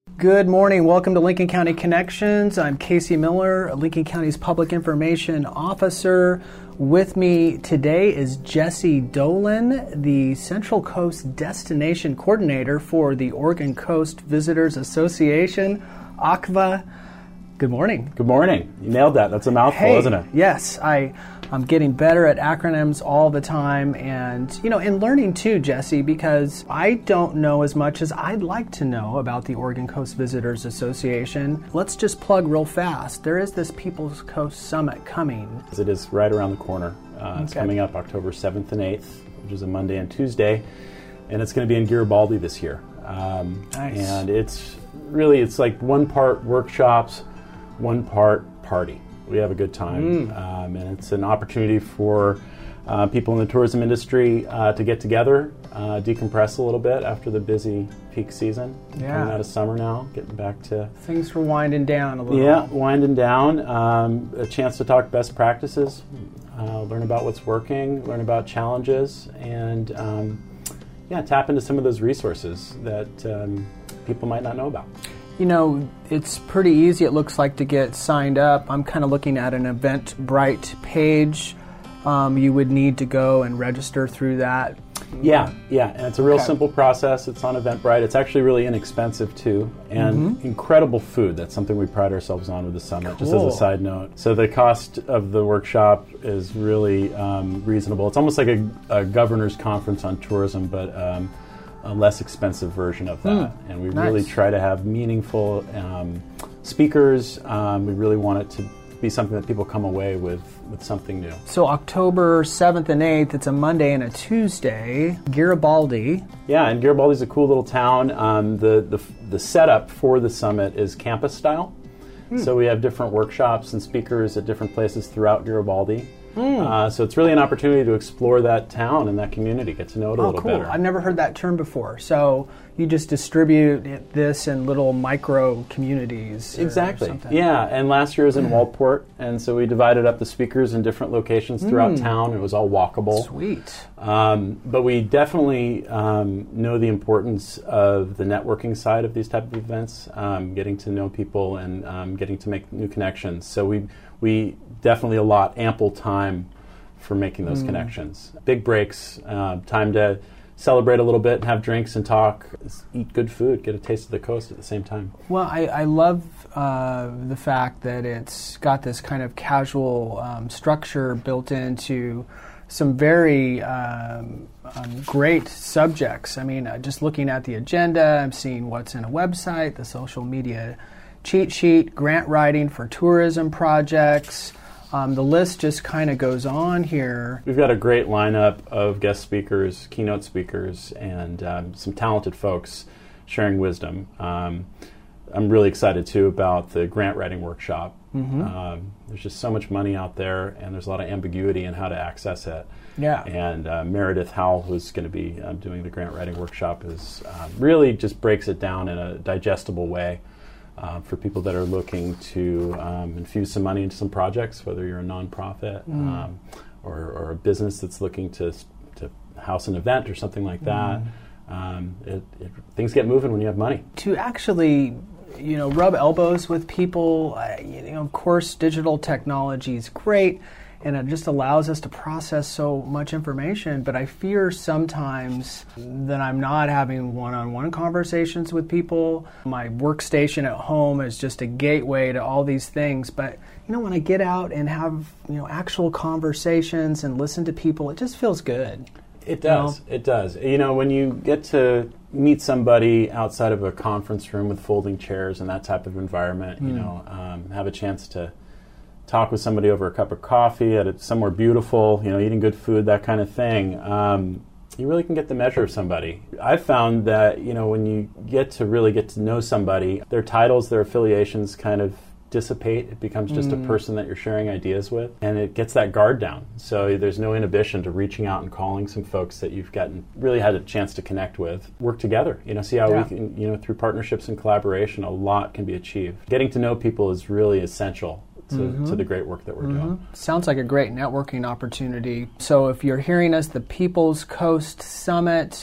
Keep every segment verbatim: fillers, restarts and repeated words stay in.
Good morning. Welcome to Lincoln County Connections. I'm Casey Miller, Lincoln County's Public Information Officer. With me today is Jesse Dolan, the Central Coast Destination Coordinator for the Oregon Coast Visitors Association, O C V A. Good morning. Good morning. You nailed that. That's a mouthful, hey, isn't it? Yes. I, I'm getting better at acronyms all the time, and, you know, and learning too, Jesse, because I don't know as much as I'd like to know about the Oregon Coast Visitors Association. Let's just plug real fast. There is this People's Coast Summit coming. It is right around the corner. Uh, okay. It's coming up October seventh and eighth, which is a Monday and Tuesday, and it's going to be in Garibaldi this year. Um, nice. And it's really, it's like one part workshops, one part party. We have a good time, mm. um, and it's an opportunity for uh, people in the tourism industry uh, to get together, uh, decompress a little bit after the busy peak season. Yeah. Coming out of summer now, getting back to... Things were winding down a little. Yeah, winding down. Um, a chance to talk best practices, uh, learn about what's working, learn about challenges, and um, yeah, tap into some of those resources that um, people might not know about. You know, it's pretty easy, it looks like, to get signed up. I'm kind of looking at an Eventbrite page. Um, you would need to go and register through that. Yeah, yeah, and it's a real okay. simple process. It's on Eventbrite. It's actually really inexpensive, too, and mm-hmm. incredible food. That's something we pride ourselves on with the summit, cool. just as a side note. So the cost of the workshop is really um, reasonable. It's almost like a, a governor's conference on tourism, but... Um, a less expensive version of that. Mm, and we nice. really try to have meaningful um, speakers. Um, we really want it to be something that people come away with, with something new. So October seventh and eighth, it's a Monday and a Tuesday, Garibaldi. Yeah, and Garibaldi's a cool little town. Um, the, the, the setup for the summit is campus style. Mm. So we have different workshops and speakers at different places throughout Garibaldi. Mm. Uh, so it's really an opportunity to explore that town and that community, get to know it a oh, little cool. better. I've never heard that term before. So you just distribute it, this in little micro communities. Exactly. Something. Yeah, and last year was in Walport, and so we divided up the speakers in different locations throughout mm. town. It was all walkable. Sweet. Um, but we definitely um, know the importance of the networking side of these type of events, um, getting to know people and um, getting to make new connections. So we we definitely allot ample time for making those mm. connections. Big breaks, uh, time to celebrate a little bit and have drinks and talk, eat good food, get a taste of the coast at the same time. Well, I, I love uh, the fact that it's got this kind of casual um, structure built into some very um, um, great subjects. I mean, uh, just looking at the agenda, I'm seeing what's in a website, the social media cheat sheet, grant writing for tourism projects. Um, the list just kind of goes on here. We've got a great lineup of guest speakers, keynote speakers, and um, some talented folks sharing wisdom. Um, I'm really excited, too, about the grant writing workshop. Mm-hmm. Um, there's just so much money out there, and there's a lot of ambiguity in how to access it. Yeah. And uh, Meredith Howell, who's going to be um, doing the grant writing workshop, is um, really just breaks it down in a digestible way. Uh, for people that are looking to um, infuse some money into some projects, whether you're a nonprofit mm. um, or, or a business that's looking to to house an event or something like that. Mm. Um, it, it, things get moving when you have money. To actually, you know, rub elbows with people, uh, you know, of course, digital technology is great, and it just allows us to process so much information, but I fear sometimes that I'm not having one-on-one conversations with people. My workstation at home is just a gateway to all these things, but you know, when I get out and have, you know, actual conversations and listen to people, it just feels good. It does. You know? It does. You know, when you get to meet somebody outside of a conference room with folding chairs and that type of environment, mm. you know, um, have a chance to talk with somebody over a cup of coffee at a, somewhere beautiful, you know, eating good food, that kind of thing, um, you really can get the measure of somebody. I've found that, you know, when you get to really get to know somebody, their titles, their affiliations kind of dissipate. It becomes just mm. a person that you're sharing ideas with, and it gets that guard down. So there's no inhibition to reaching out and calling some folks that you've gotten really had a chance to connect with. Work together, you know, see how yeah. we can, you know, through partnerships and collaboration, a lot can be achieved. Getting to know people is really essential to, mm-hmm. to the great work that we're mm-hmm. doing. Sounds like a great networking opportunity. So if you're hearing us, the People's Coast Summit,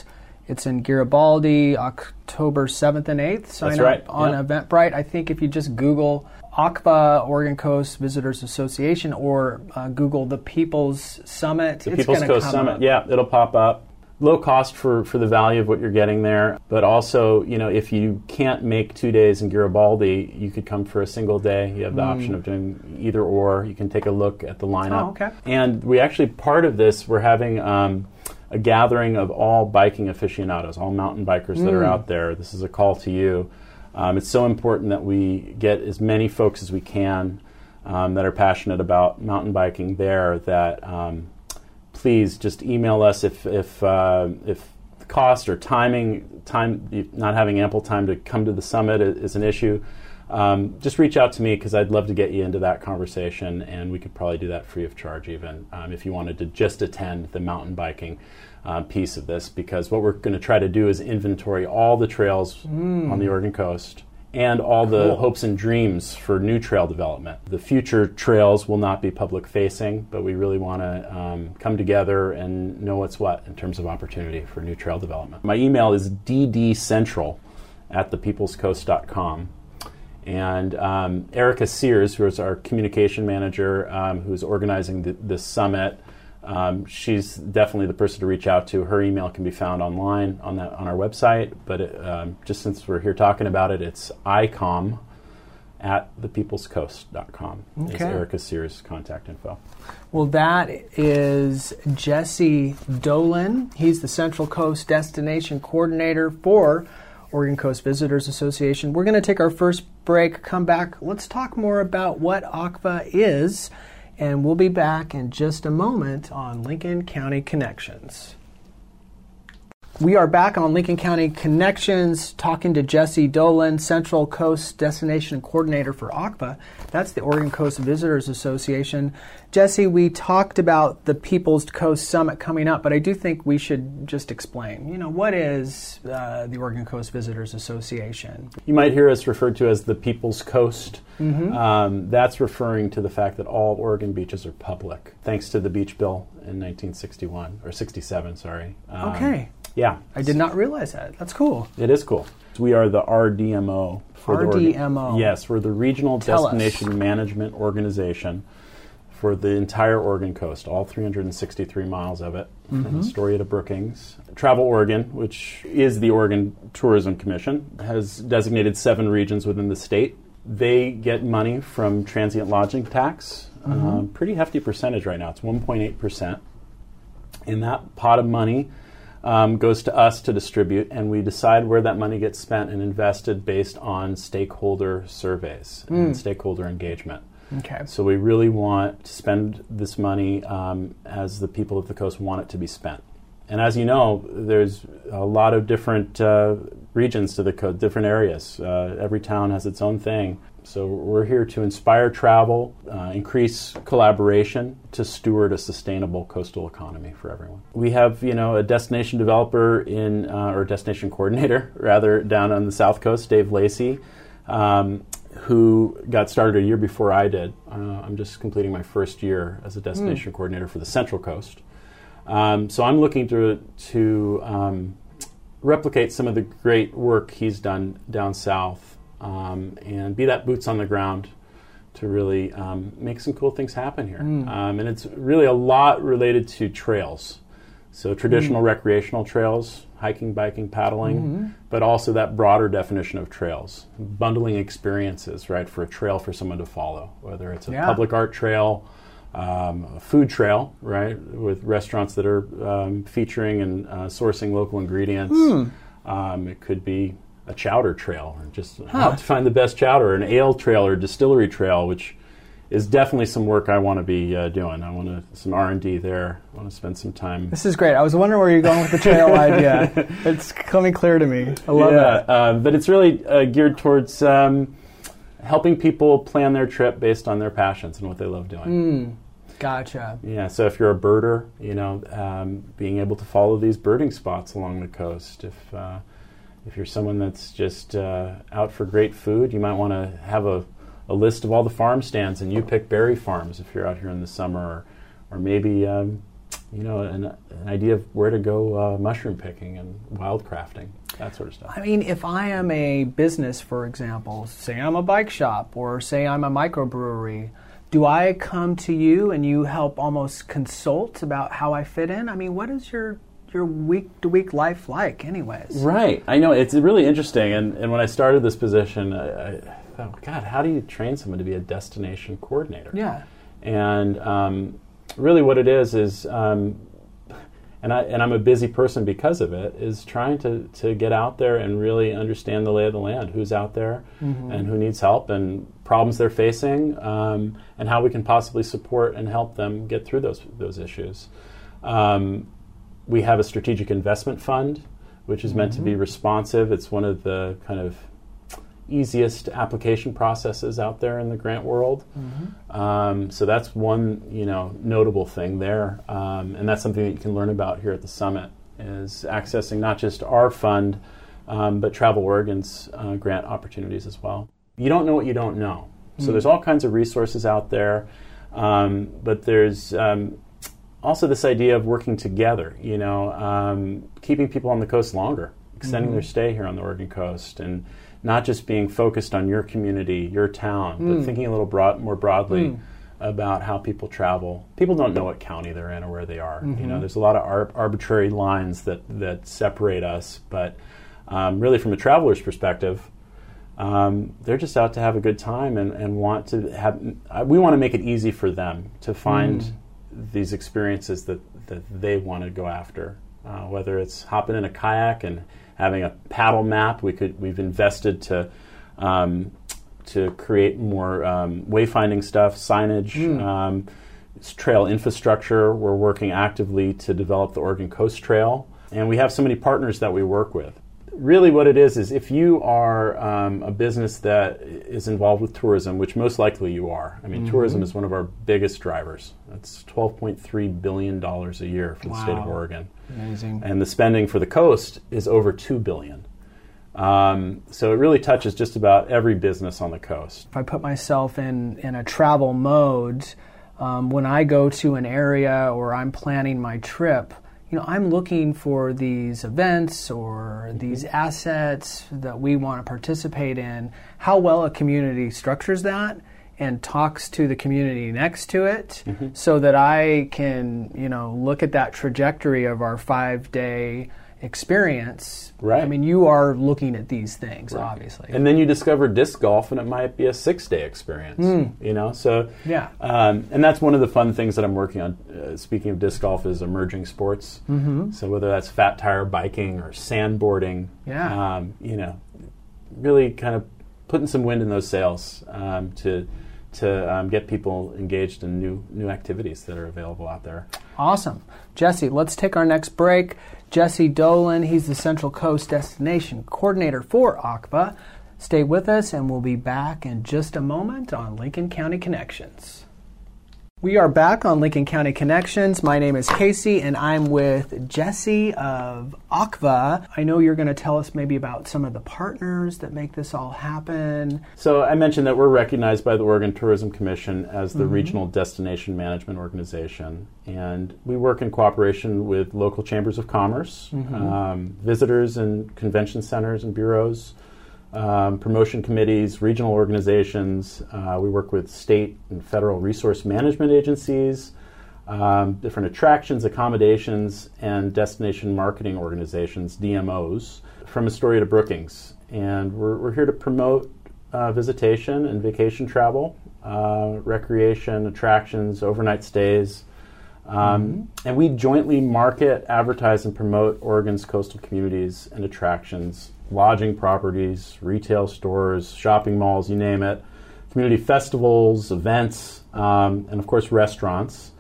It's in Garibaldi, October seventh and eighth. Sign That's right. up on yeah. Eventbrite. I think if you just Google O C V A, Oregon Coast Visitors Association, or uh, Google the People's Summit, the it's People's gonna Coast come Summit, up. yeah, it'll pop up. Low cost for, for the value of what you're getting there, but also, you know, if you can't make two days in Garibaldi, you could come for a single day. You have the mm. option of doing either or. You can take a look at the lineup. Oh, okay. And we actually, part of this, we're having um, a gathering of all biking aficionados, all mountain bikers mm. that are out there. This is a call to you. Um, it's so important that we get as many folks as we can um, that are passionate about mountain biking there, that um, please just email us if if uh, if cost or timing, time not having ample time to come to the summit is, is an issue. Um, just reach out to me, because I'd love to get you into that conversation, and we could probably do that free of charge even um, if you wanted to just attend the mountain biking uh, piece of this, because what we're going to try to do is inventory all the trails mm. on the Oregon coast and all the cool. hopes and dreams for new trail development. The future trails will not be public facing, but we really want to um, come together and know what's what in terms of opportunity for new trail development. My email is d d central at the peoples coast dot com. And um, Erica Sears, who is our communication manager, um, who's organizing the, this summit, um, she's definitely the person to reach out to. Her email can be found online on that on our website. But it, um, just since we're here talking about it, it's icom at the peoples coast dot com. Okay. Is Erica Sears' contact info. Well, that is Jesse Dolan. He's the Central Coast Destination Coordinator for Oregon Coast Visitors Association. We're going to take our first break, come back. Let's talk more about what O C V A is, and we'll be back in just a moment on Lincoln County Connections. We are back on Lincoln County Connections talking to Jesse Dolan, Central Coast Destination Coordinator for O C V A. That's the Oregon Coast Visitors Association. Jesse, we talked about the People's Coast Summit coming up, but I do think we should just explain, you know, what is uh, the Oregon Coast Visitors Association? You might hear us referred to as the People's Coast. Mm-hmm. Um, that's referring to the fact that all Oregon beaches are public, thanks to the Beach Bill in nineteen sixty-one, or sixty-seven, sorry. Um, okay. Yeah. I did not realize that. That's cool. It is cool. We are the R D M O. For R D M O. The Oregon, yes, we're the Regional Tell Destination us. Management Organization for the entire Oregon coast, all three hundred sixty-three miles of it, mm-hmm. from Astoria to Brookings. Travel Oregon, which is the Oregon Tourism Commission, has designated seven regions within the state. They get money from transient lodging tax, mm-hmm. um, pretty hefty percentage right now. It's one point eight percent. In that pot of money um, goes to us to distribute, and we decide where that money gets spent and invested based on stakeholder surveys mm. and stakeholder engagement. Okay. So we really want to spend this money um, as the people of the coast want it to be spent. And as you know, there's a lot of different uh, regions to the coast, different areas. Uh, every town has its own thing. So we're here to inspire travel, uh, increase collaboration to steward a sustainable coastal economy for everyone. We have, you know, a destination developer in, uh, or destination coordinator, rather, down on the South Coast, Dave Lacey, um, who got started a year before I did. Uh, I'm just completing my first year as a destination mm. coordinator for the Central Coast. Um, so I'm looking to to um, replicate some of the great work he's done down south, um, and be that boots on the ground to really um, make some cool things happen here. Mm. Um, and it's really a lot related to trails. So traditional mm. recreational trails, hiking, biking, paddling, mm-hmm. but also that broader definition of trails, bundling experiences, right, for a trail for someone to follow, whether it's a yeah. public art trail, um, a food trail, right, with restaurants that are um, featuring and uh, sourcing local ingredients. Mm. Um, it could be a chowder trail, or just huh. how to find the best chowder, an ale trail or distillery trail, which is definitely some work I want to be uh, doing. I want to some R and D there. I want to spend some time. This is great. I was wondering where you're going with the trail idea. It's coming clear to me. I love yeah, that. Uh, but it's really uh, geared towards um, helping people plan their trip based on their passions and what they love doing. Mm, gotcha. Yeah. So if you're a birder, you know, um, being able to follow these birding spots along the coast. If uh, if you're someone that's just uh, out for great food, you might want to have a a list of all the farm stands, and you pick berry farms if you're out here in the summer, or, or maybe um, you know, an, an idea of where to go uh, mushroom picking and wild crafting, that sort of stuff. I mean, if I am a business, for example, say I'm a bike shop or say I'm a microbrewery, do I come to you and you help almost consult about how I fit in? I mean, what is your your week-to-week life like anyways? Right. I know. It's really interesting. And, and when I started this position, I, I thought, God, how do you train someone to be a destination coordinator? Yeah. And um, really what it is is, um, and, I, and I'm a busy person because of it, is trying to, to get out there and really understand the lay of the land, who's out there mm-hmm. and who needs help and problems they're facing, um, and how we can possibly support and help them get through those, those issues. Um, We have a strategic investment fund, which is meant mm-hmm. to be responsive. It's one of the kind of easiest application processes out there in the grant world. Mm-hmm. Um, so that's one, you know, notable thing there, um, and that's something that you can learn about here at the summit, is accessing not just our fund, um, but Travel Oregon's uh, grant opportunities as well. You don't know what you don't know. So mm-hmm. there's all kinds of resources out there, um, but there's um, also this idea of working together, you know, um, keeping people on the coast longer, extending mm-hmm. their stay here on the Oregon coast, and not just being focused on your community, your town, mm. but thinking a little broad, more broadly mm. about how people travel. People don't know what county they're in or where they are. Mm-hmm. You know, there's a lot of ar- arbitrary lines that, that separate us, but um, really from a traveler's perspective, um, they're just out to have a good time and, and want to have, uh, we want to make it easy for them to find mm. these experiences that, that they want to go after, uh, whether it's hopping in a kayak and having a paddle map. We could we've invested to um, to create more um, wayfinding stuff, signage, mm. um, trail infrastructure. We're working actively to develop the Oregon Coast Trail, and we have so many partners that we work with. Really what it is is if you are um, a business that is involved with tourism, which most likely you are. I mean, mm-hmm. tourism is one of our biggest drivers. It's twelve point three billion dollars a year for wow. the state of Oregon. Amazing. And the spending for the coast is over two billion dollars. Um, so it really touches just about every business on the coast. If I put myself in, in a travel mode, um, when I go to an area or I'm planning my trip, you know, I'm looking for these events or these assets that we want to participate in, how well a community structures that and talks to the community next to it mm-hmm. so that I can, you know, look at that trajectory of our five-day experience. Right. I mean, you are looking at these things, right. obviously. And then you discover disc golf, and it might be a six-day experience. Mm. You know, so yeah. Um, and that's one of the fun things that I'm working on. Uh, speaking of disc golf, is emerging sports. Mm-hmm. So whether that's fat tire biking or sandboarding, yeah. um, you know, really kind of putting some wind in those sails um, to to um, get people engaged in new new activities that are available out there. Awesome. Jesse, let's take our next break. Jesse Dolan, he's the Central Coast Destination Coordinator for O C V A. Stay with us and we'll be back in just a moment on Lincoln County Connections. We are back on Lincoln County Connections. My name is Casey, and I'm with Jesse of O C V A. I know you're going to tell us maybe about some of the partners that make this all happen. So I mentioned that we're recognized by the Oregon Tourism Commission as the mm-hmm. Regional Destination Management Organization, and we work in cooperation with local chambers of commerce, mm-hmm. um, visitors and convention centers and bureaus, Um, promotion committees, regional organizations. Uh, we work with state and federal resource management agencies, um, different attractions, accommodations, and destination marketing organizations, D M Os, from Astoria to Brookings. And we're, we're here to promote uh, visitation and vacation travel, uh, recreation, attractions, overnight stays. Um, mm-hmm. And we jointly market, advertise, and promote Oregon's coastal communities and attractions, lodging properties, retail stores, shopping malls, you name it, community festivals, events, um, and of course restaurants.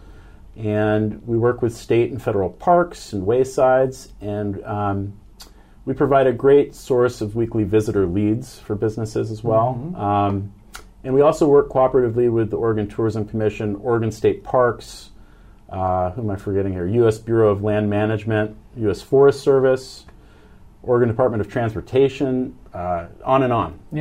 And we work with state and federal parks and waysides, and um, we provide a great source of weekly visitor leads for businesses as well. Mm-hmm. Um, and we also work cooperatively with the Oregon Tourism Commission, Oregon State Parks, uh, who am I forgetting here, U S Bureau of Land Management, U S Forest Service, Oregon Department of Transportation, uh, on and on. Yeah.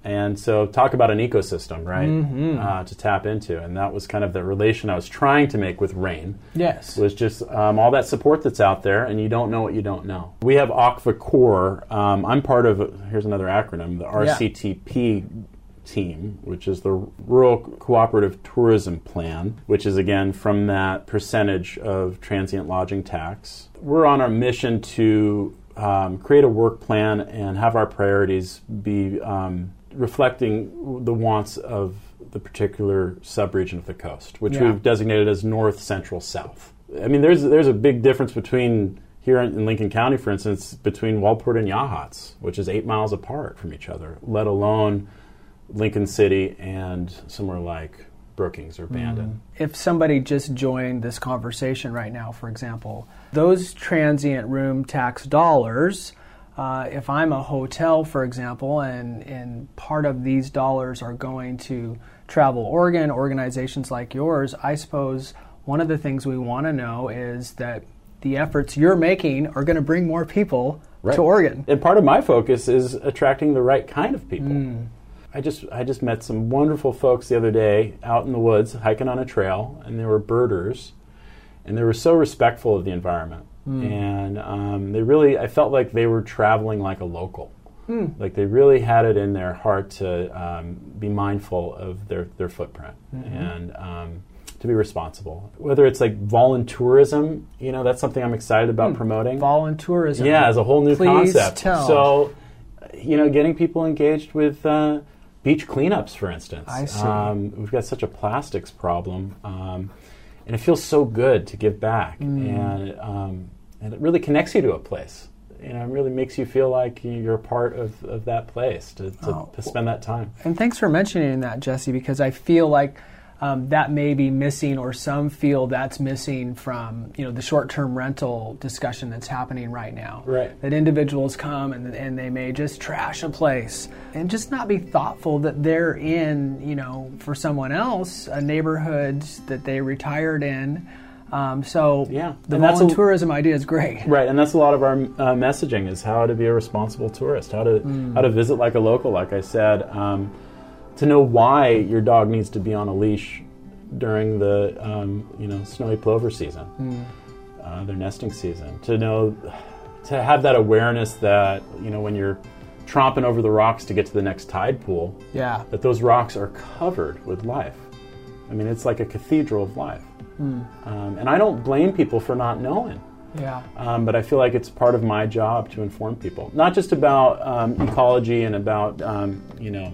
And so talk about an ecosystem, right, mm-hmm. uh, to tap into. And that was kind of the relation I was trying to make with RAIN. Yes. Was just um, all that support that's out there, and you don't know what you don't know. We have AquaCore. Um, I'm part of, here's another acronym, the R C T P yeah. team, which is the Rural Cooperative Tourism Plan, which is, again, from that percentage of transient lodging tax. We're on our mission to um, create a work plan and have our priorities be um, reflecting the wants of the particular subregion of the coast, which yeah. we've designated as North, Central, South. I mean, there's there's a big difference between, here in Lincoln County, for instance, between Wellport and Yachats, which is eight miles apart from each other, let alone Lincoln City and somewhere like Brookings or Bandon. Mm. If somebody just joined this conversation right now, for example, those transient room tax dollars, uh, if I'm a hotel, for example, and, and part of these dollars are going to Travel Oregon, organizations like yours, I suppose one of the things we want to know is that the efforts you're making are going to bring more people right. to Oregon. And part of my focus is attracting the right kind of people. Mm. I just I just met some wonderful folks the other day out in the woods hiking on a trail, and they were birders, and they were so respectful of the environment. Mm. And um, they really, I felt like they were traveling like a local. Mm. Like they really had it in their heart to um, be mindful of their, their footprint mm-hmm. and um, to be responsible. Whether it's like voluntourism, you know, that's something I'm excited about mm. promoting. Voluntourism. Yeah, as a whole new Please concept. Tell. So, you know, getting people engaged with uh, beach cleanups, for instance. I see. Um, we've got such a plastics problem, um, and it feels so good to give back, mm. and um, and it really connects you to a place. You know, it really makes you feel like you're a part of, of that place to, to, oh. to spend that time. And thanks for mentioning that, Jesse, because I feel like um, that may be missing, or some feel that's missing from, you know, the short-term rental discussion that's happening right now. Right. That individuals come and and they may just trash a place and just not be thoughtful that they're in, you know, for someone else, a neighborhood that they retired in. Um, so yeah. the voluntourism idea is great. Right, and that's a lot of our uh, messaging is how to be a responsible tourist, how to mm. how to visit like a local, like I said, um, to know why your dog needs to be on a leash during the um, you know snowy plover season, mm. uh, their nesting season, to know, to have that awareness that, you know, when you're tromping over the rocks to get to the next tide pool, yeah. that those rocks are covered with life. I mean, it's like a cathedral of life. Mm. Um, and I don't blame people for not knowing. Yeah. Um, but I feel like it's part of my job to inform people, not just about um, ecology and about um, you know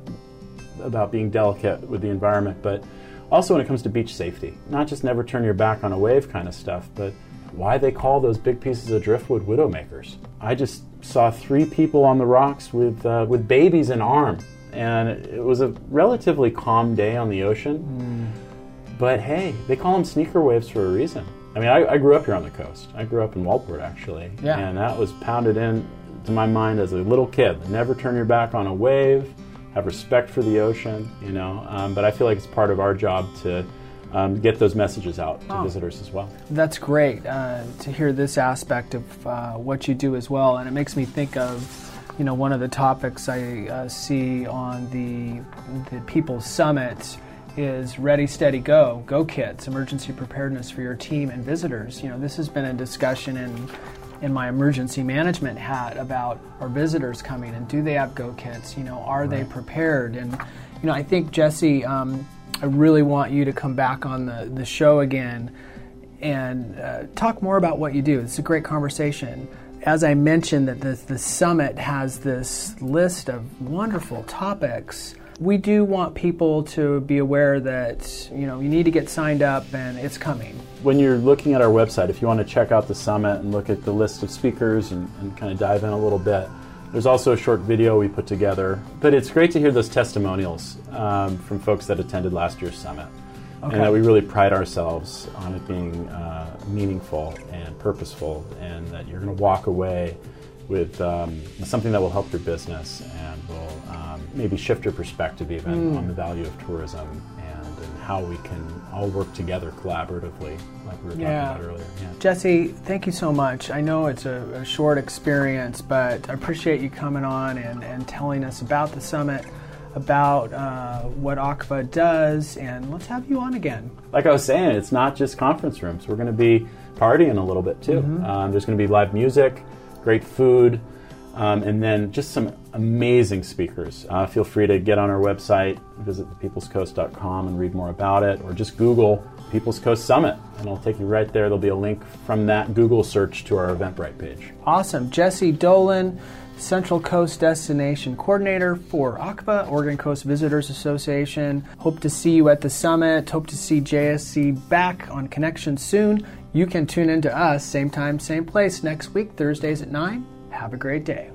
about being delicate with the environment, but also when it comes to beach safety. Not just never turn your back on a wave kind of stuff, but why they call those big pieces of driftwood widowmakers. I just saw three people on the rocks with uh, with babies in arm, and it was a relatively calm day on the ocean. Mm. But hey, they call them sneaker waves for a reason. I mean, I, I grew up here on the coast. I grew up in Wellport, actually. Yeah. And that was pounded in to my mind as a little kid. Never turn your back on a wave, have respect for the ocean, you know. Um, but I feel like it's part of our job to um, get those messages out to oh. visitors as well. That's great uh, to hear this aspect of uh, what you do as well. And it makes me think of, you know, one of the topics I uh, see on the, the People's Summit is Ready, Steady, Go, Go Kits, emergency preparedness for your team and visitors. You know, this has been a discussion in in my emergency management hat about our visitors coming and do they have Go Kits? You know, are right. they prepared? And, you know, I think, Jesse, um, I really want you to come back on the, the show again and uh, talk more about what you do. It's a great conversation. As I mentioned, that the, the summit has this list of wonderful topics. We do want people to be aware that, you know, you need to get signed up and it's coming. When you're looking at our website, if you want to check out the summit and look at the list of speakers and, and kind of dive in a little bit, there's also a short video we put together. But it's great to hear those testimonials um, from folks that attended last year's summit. Okay. And that we really pride ourselves on it being uh, meaningful and purposeful, and that you're going to walk away with um, something that will help your business and will um, maybe shift your perspective even mm. on the value of tourism and, and how we can all work together collaboratively, like we were yeah. talking about earlier. Yeah. Jesse, thank you so much. I know it's a, a short experience, but I appreciate you coming on and, and telling us about the summit. about uh, what A C V A does, and let's have you on again. Like I was saying, it's not just conference rooms. We're going to be partying a little bit too. Mm-hmm. Um, there's going to be live music, great food, um, and then just some amazing speakers. Uh, feel free to get on our website, visit the peoples coast dot com and read more about it, or just Google Peoples Coast Summit, and it'll take you right there. There'll be a link from that Google search to our Eventbrite page. Awesome. Jesse Dolan, Central Coast Destination Coordinator for A C V A, Oregon Coast Visitors Association. Hope to see you at the summit. Hope to see J S C back on Connection soon. You can tune in to us, same time, same place, next week, Thursdays at nine. Have a great day.